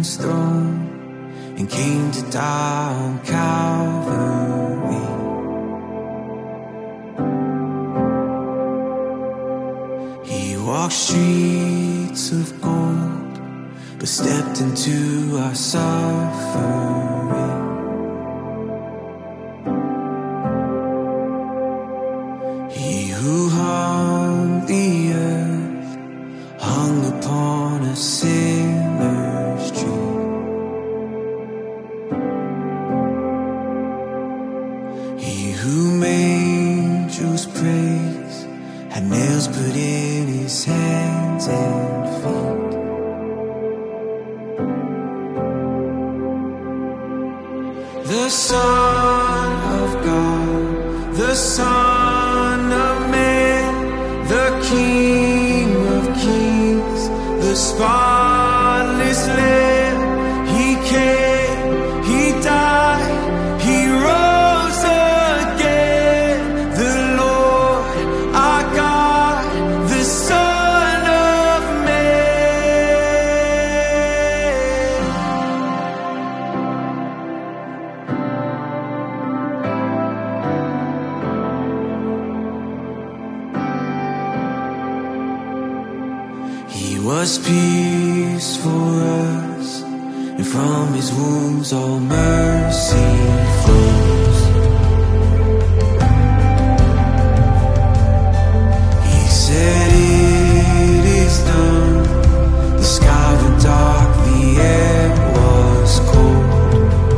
heaven's throne and came to die on Calvary. He walked streets of gold, but stepped into our suffering. He who hung the earth hung upon a sinner's tree. He who angels praise had nails put in his hands and feet. The Son of God, the Son of Man, the King of Kings, the spotless Lamb. He came, He died, He rose again. The Lord, our God, the Son of Man. He was pierced for us, and from His wounds all mercy flows. He said it is done. The sky went dark, the air was cold,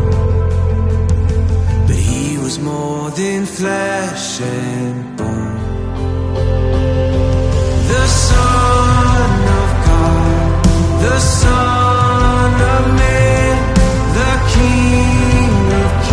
but He was more than flesh and bone. The Son of God, the Son of Man, the King of Kings.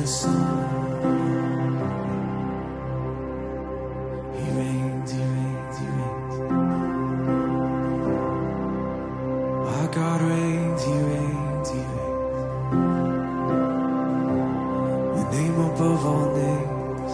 song. He reigns, he reigns, he reigns. Our God reigns, he reigns, he reigns. The name above all names,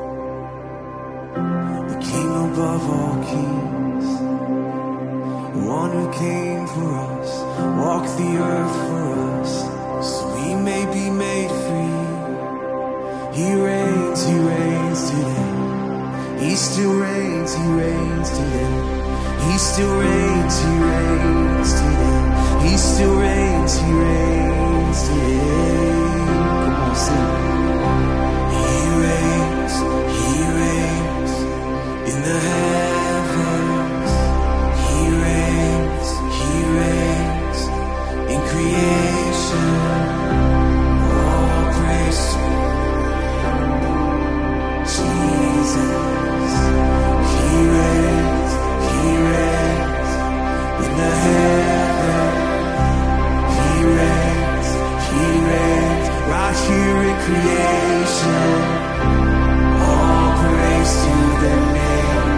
the King above all kings, the one who came for us, walked the earth for us, so we may be made free. He reigns today. He still reigns, he reigns today. He still reigns, he reigns today. He still reigns, he reigns today. Come on, sing. He reigns in the heavens. He reigns in creation. All praise to Jesus. He reigns in the heavens. He reigns right here in creation. All praise to the name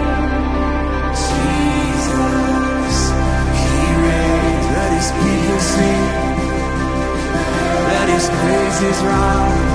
Jesus. He reigns. Let his people sing. Let his praises rise.